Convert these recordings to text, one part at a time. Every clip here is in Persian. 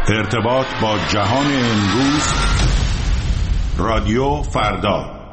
ارتباط با جهان امروز، رادیو فردا.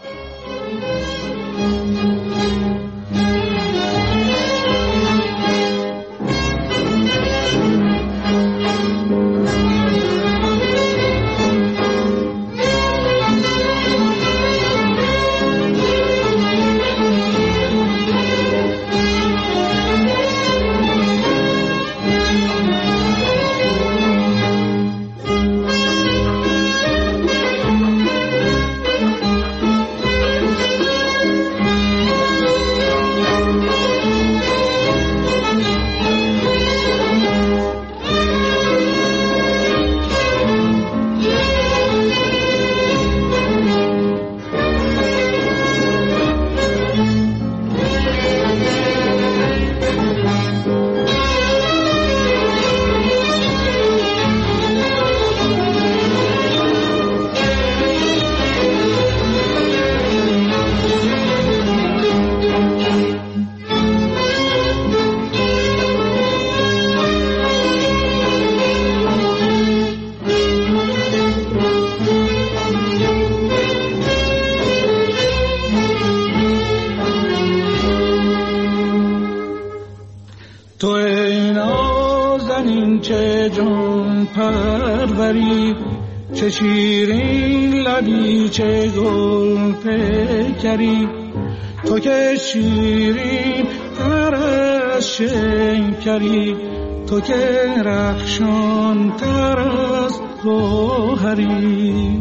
تو ای نازنین چه جان پروری، چه شیرین لبی چه گل پیکری. تو که شیرین تر از شکری، تو که رخشان تر از گوهری.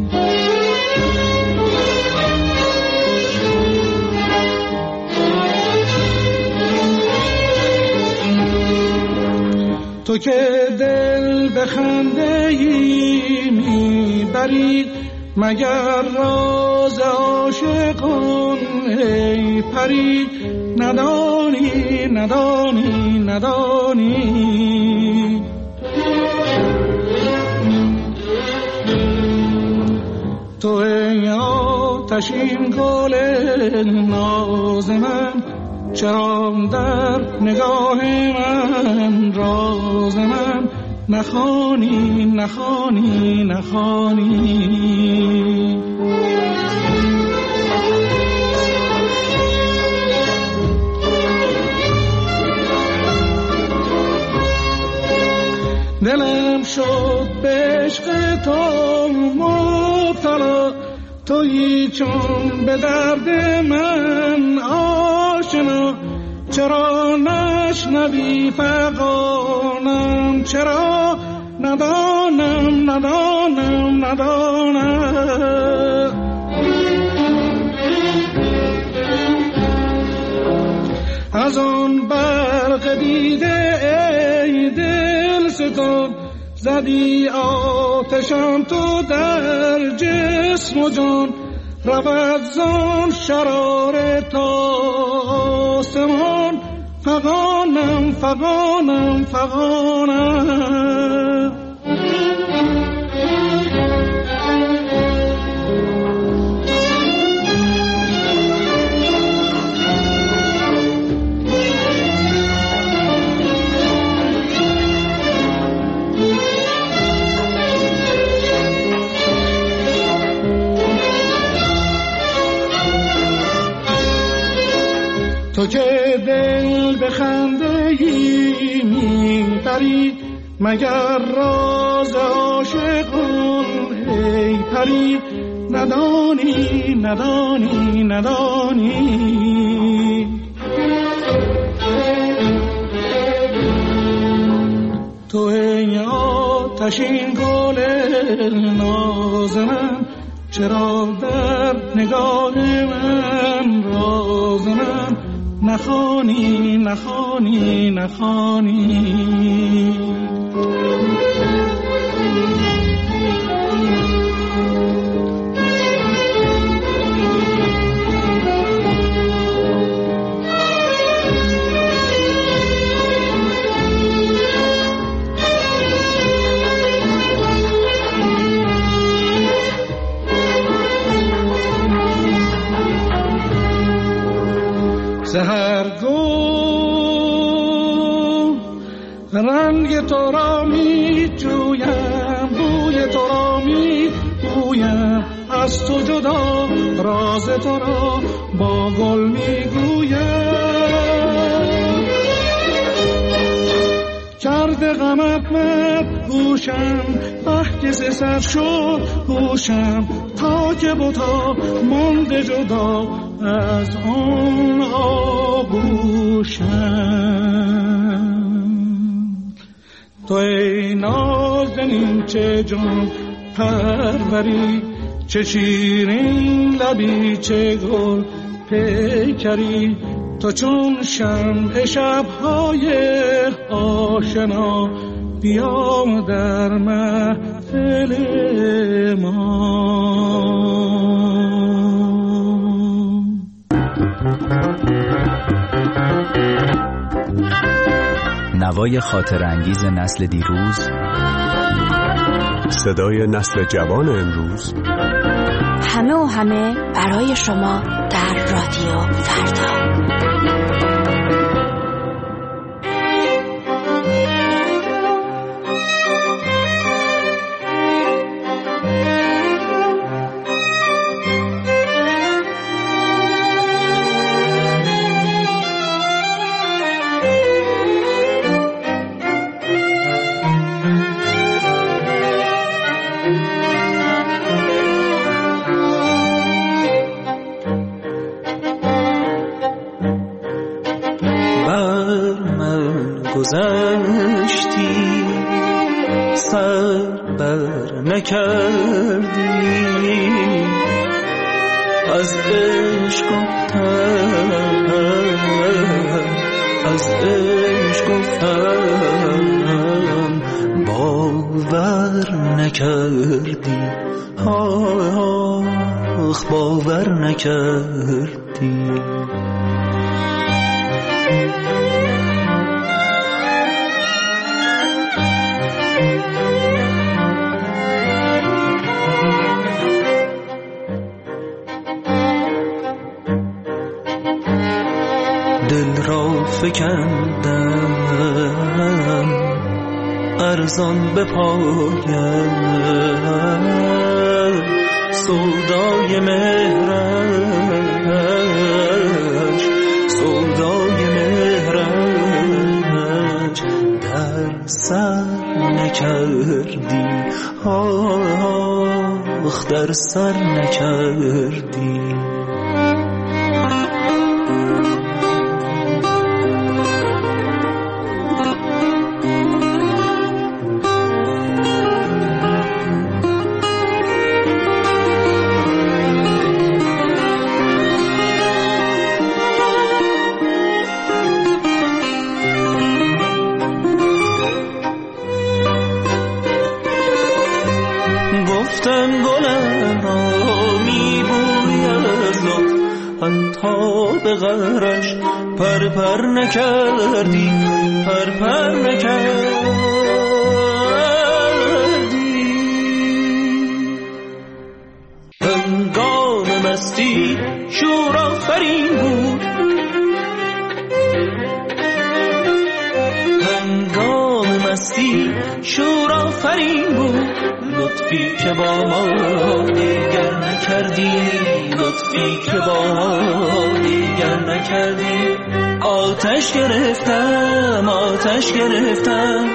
تو که دل به خنده ای میبری، مگر راز عاشقان ای پری. ندانی ندانی ندانی، تو ای آتشین گل ناز من، چرا در نگاه من راز من نخوانی نخوانی نخوانی. دلم شد به عشق تو مبتلا، تویی چون به درد من آشنا. چرا نشنوی فغانم، چرا ندانم ندانم ندانم. از آن برق دیده ای دل ستان، زدی آتشم تو در جسم و جان. رود زان شرار تا آسمان، فغانم فغانم فغانم. تو که دل به خنده ای میبری، مگر راز عاشقان ای پری. ندانی ندانی ندانی، تو ای آتشین گل ناز من، چرا در نگاه من راز من نخوانی نخوانی نخوانی. سحرگو رنگ تو را می جویم، از تو جدا راز تو را با گل میگویم. کرده غمت مد گوشم که سر شد گوشم تا که بتا مانده جدا از آن آغوشم. تو ای نازنین چه جان پروری، چه شیرین لبی چه گل پیکری، تو چون شمع شب‌های آشنا بیا در محفل ما. نوای خاطر انگیز نسل دیروز، صدای نسل جوان امروز، همه و همه برای شما در رادیو فردا. گذشتی سر بر نکردی، از عشق گفتم از عشق گفتم باور نکردی، آخ باور نکردی. دل را فکندم ارزان به پایم، سودای مهرش سودای مهرش در سر نکردی، آخ در سر نکردی. گفتم گلم را میبوی از لطف، تا به غرش پر پر نکردی، پر پر نکردی. هنگام مستی شور آفرین بود، هنگام مستی شور آفرین بود، لطفی که با ما دیگر نکردی، لطفی که با ما دیگر نکردی. آتش گرفتم آتش گرفتم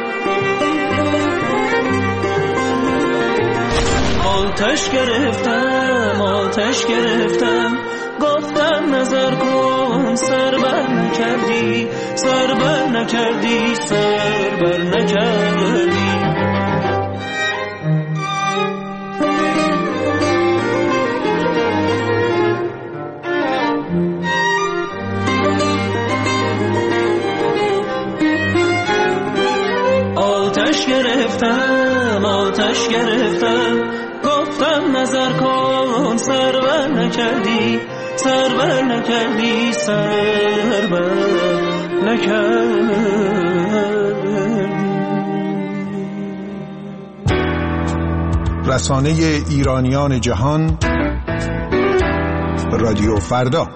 آتش گرفتم آتش گرفتم، گفتم نظر کن سر بر نکردی، سر بر نکردی، سر بر نکردی. آتش گرفتم آتش گرفتم، گفتم نظر کن سر بر نکردی، سر بر نکردی، سر بر نکردی. رسانه ایرانیان جهان، رادیو فردا.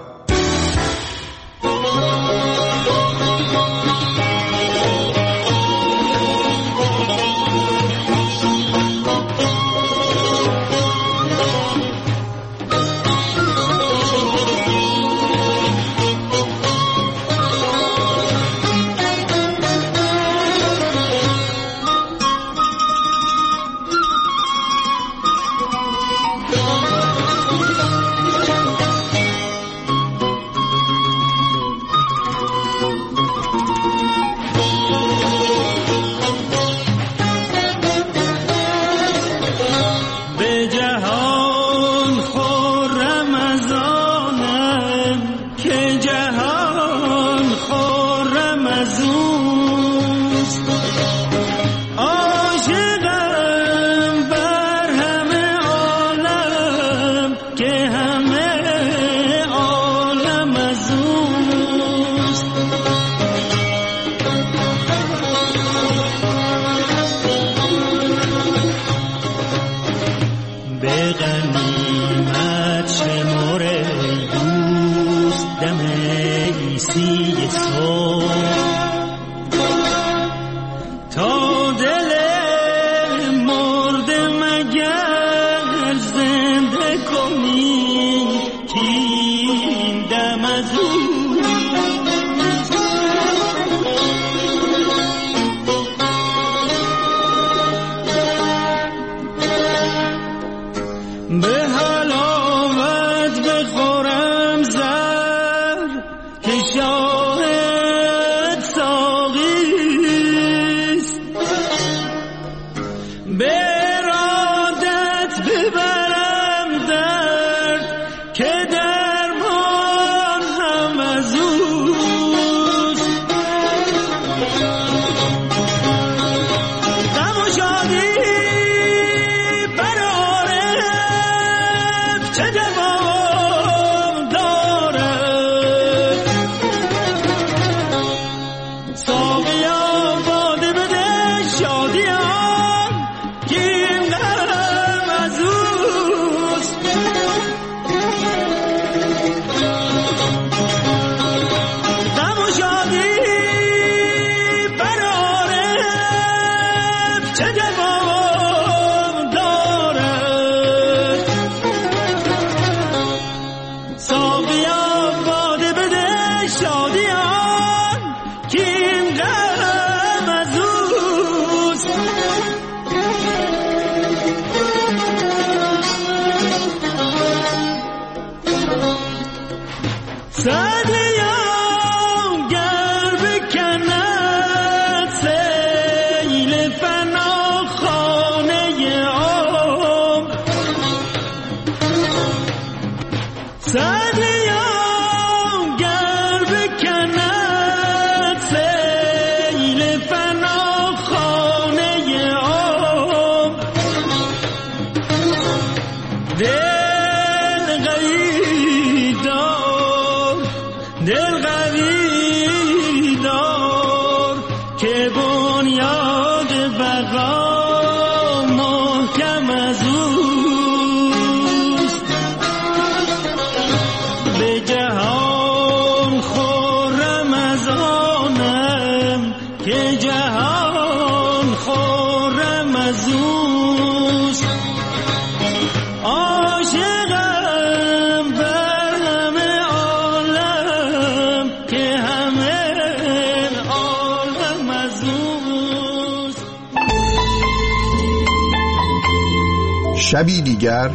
شبی دیگر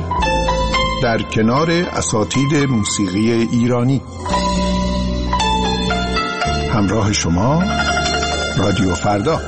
در کنار اساتید موسیقی ایرانی. همراه شما رادیو فردا.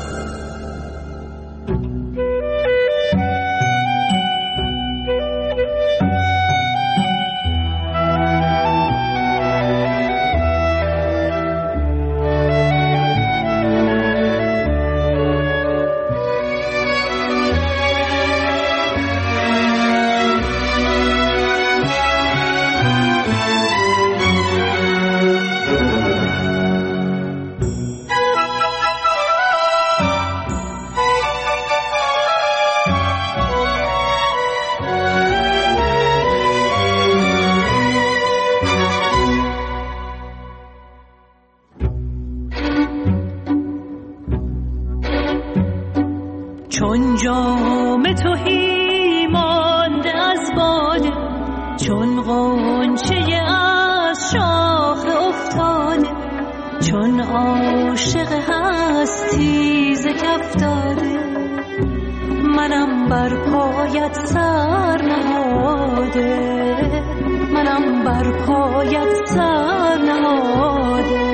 چون جام تهی مانده از باده، چون غنچه از شاخ افتاده، چون عاشق هستی ز کف داده، منم بر پایت سر نهاده، منم بر پایت سر نهاده.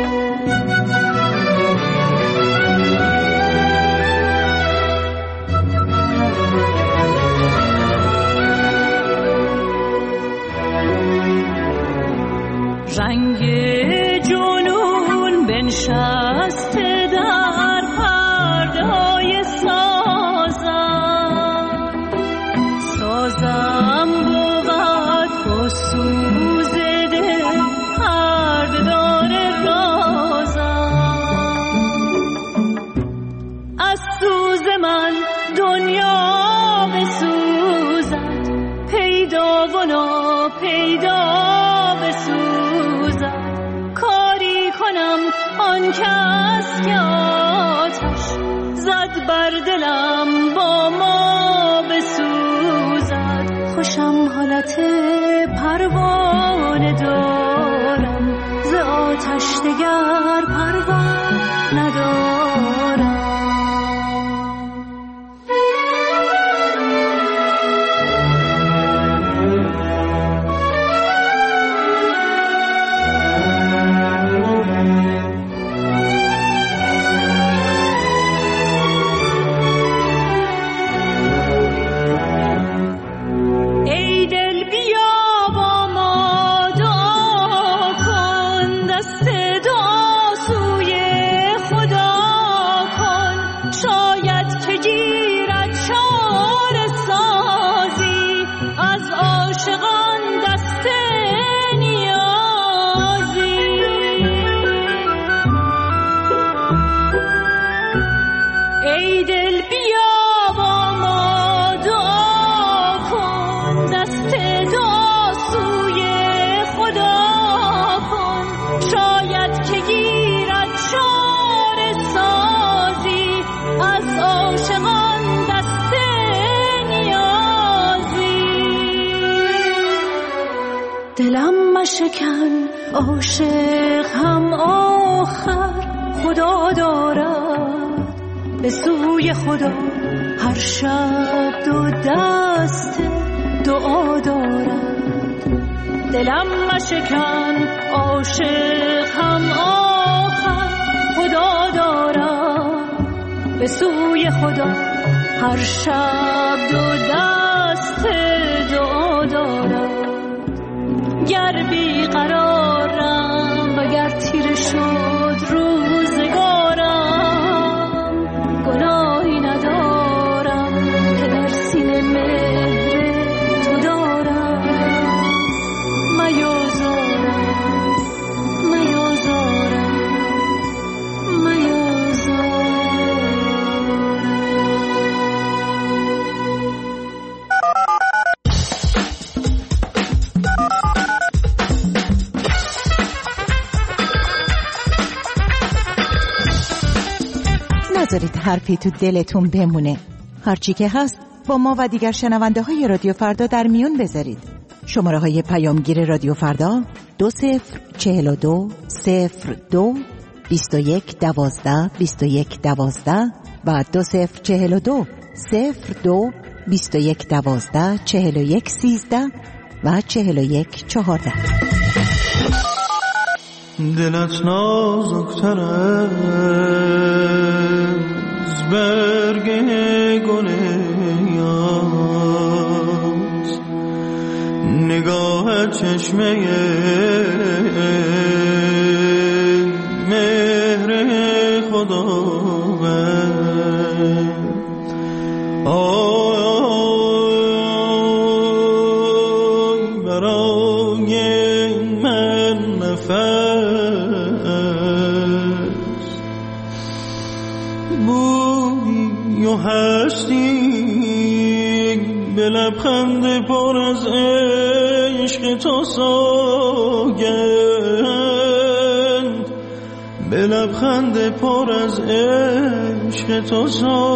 رنگ جنون بنشسته در پرده‌های سازم، سازم بود فسوز دل پرده دار رازم. دلم با ما بسوزد. خوشم حالت پروانه دارم، ز آتش دگر پروا ندارم. شکن عاشق هم آخر خدا دارد، به سوی خدا هر شب دو دست دعا دارد. دلم مشکن عاشق هم آخر خدا دارد، به سوی خدا هر شب دو دست دعا دارد. گر بی قرارم و گر تیره شد روزگارم، گناهی ندارم که در سینه مهر تو دارم. میازارم میازارم میازارم. نذارید حرفی تو دلتون بمونه. هرچی که هست با ما و دیگر شنونده های رادیو فردا در میون بذارید. شماره های پیامگیر رادیو فردا 2042 02 21 12 21 12 و 2042 02 21 12 41 13 و 41 14. دلت نازکتر از برگ گل یاس، نگاه چشمه مهر خداوند. آی برای من نفس بودی و هستی، به لبخند پر از عشق تو سوگند، به لبخند پر از عشق تو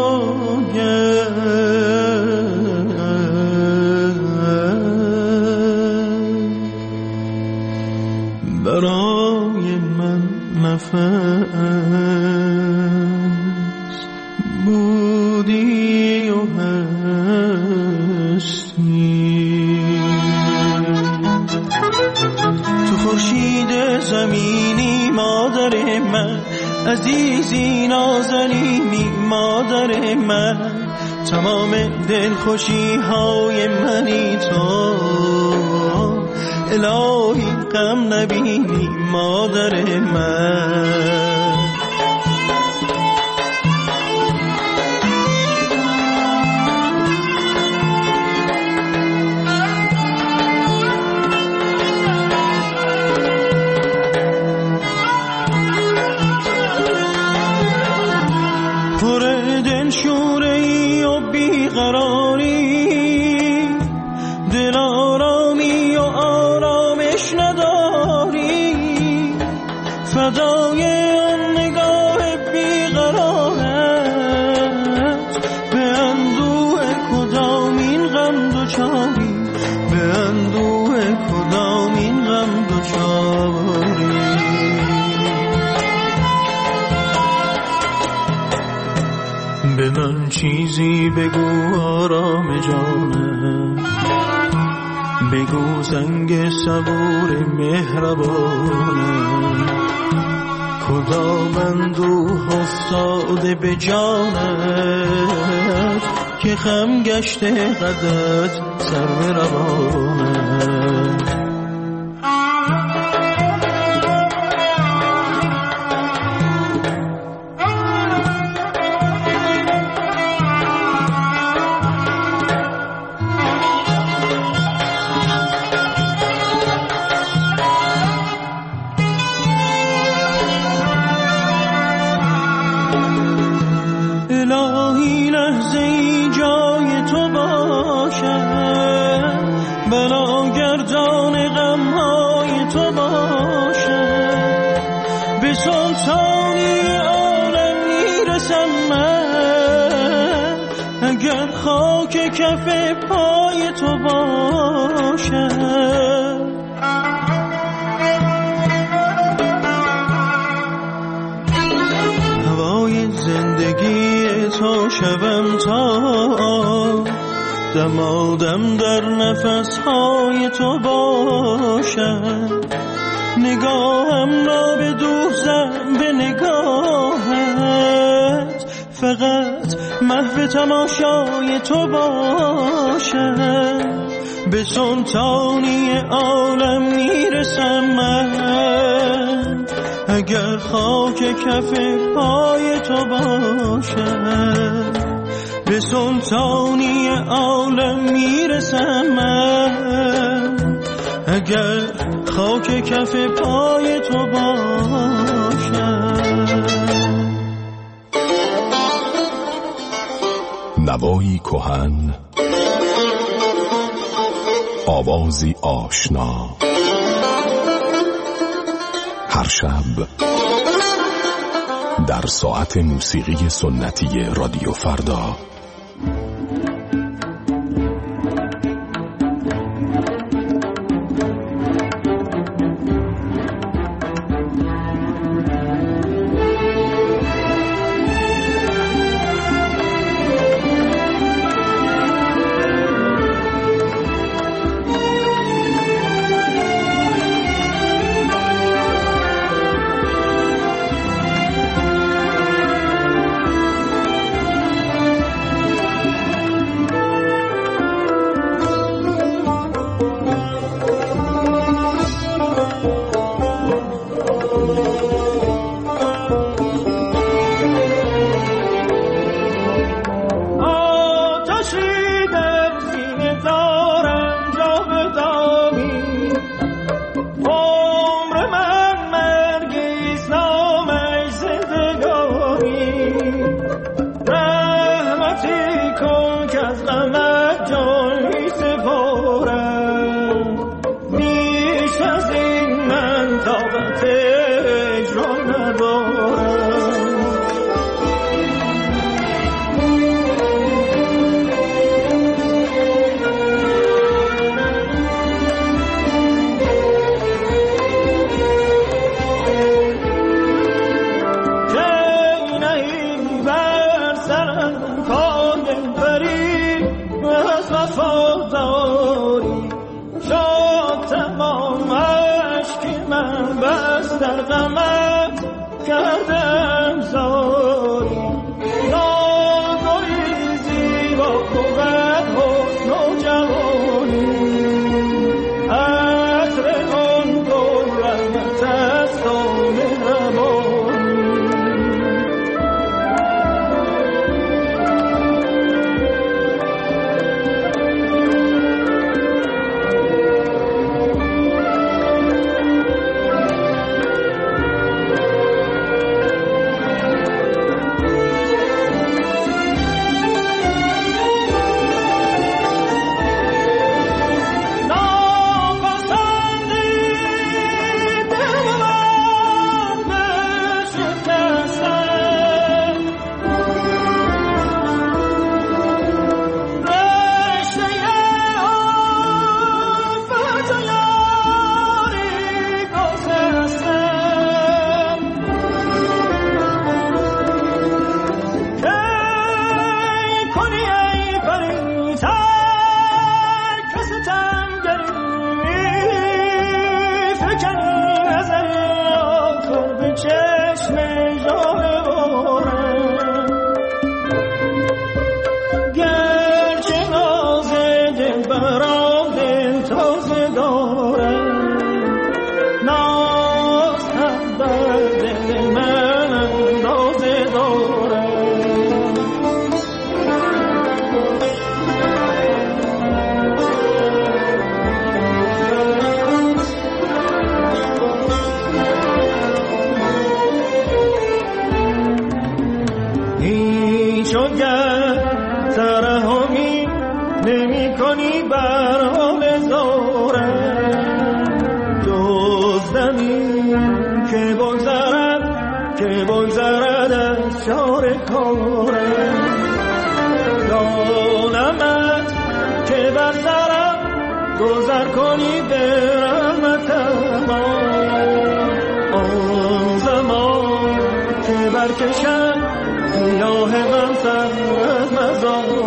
سوگند. برای من نفس بودی و هستی. تو خورشید زمینی مادر من، عزیزی نازنینی مادر من، تمام دلخوشی های منی تو. الهی غم نبینی مادر من. پر دلشوره‌ای و بیقراری، دل آرامی و آرامش نداری، فدای آن روزی بگو آرام جانم، بگو زنگ صبور مهربانم، کدام اندوه افتاده به جانت که خم گشته قدت سر به روانت. اگر خاک کف پای تو باشم، هوای زندگی تو شوم تا دمادم در نفسهای تو باشم، نگاهم را بدوزم به نگاهت، فقط محو تماشای تو باشم، به سلطانی عالم میرسم من، اگر خاک کف پای تو باشم، به سلطانی عالم میرسم من، اگر خاک کف پای تو باشم. نوایی کهن، آوازی آشنا، هر شب در ساعت موسیقی سنتی رادیو فردا. گذر کنی برم تمام آن زمان که برکشم سیاه غم سر از مزار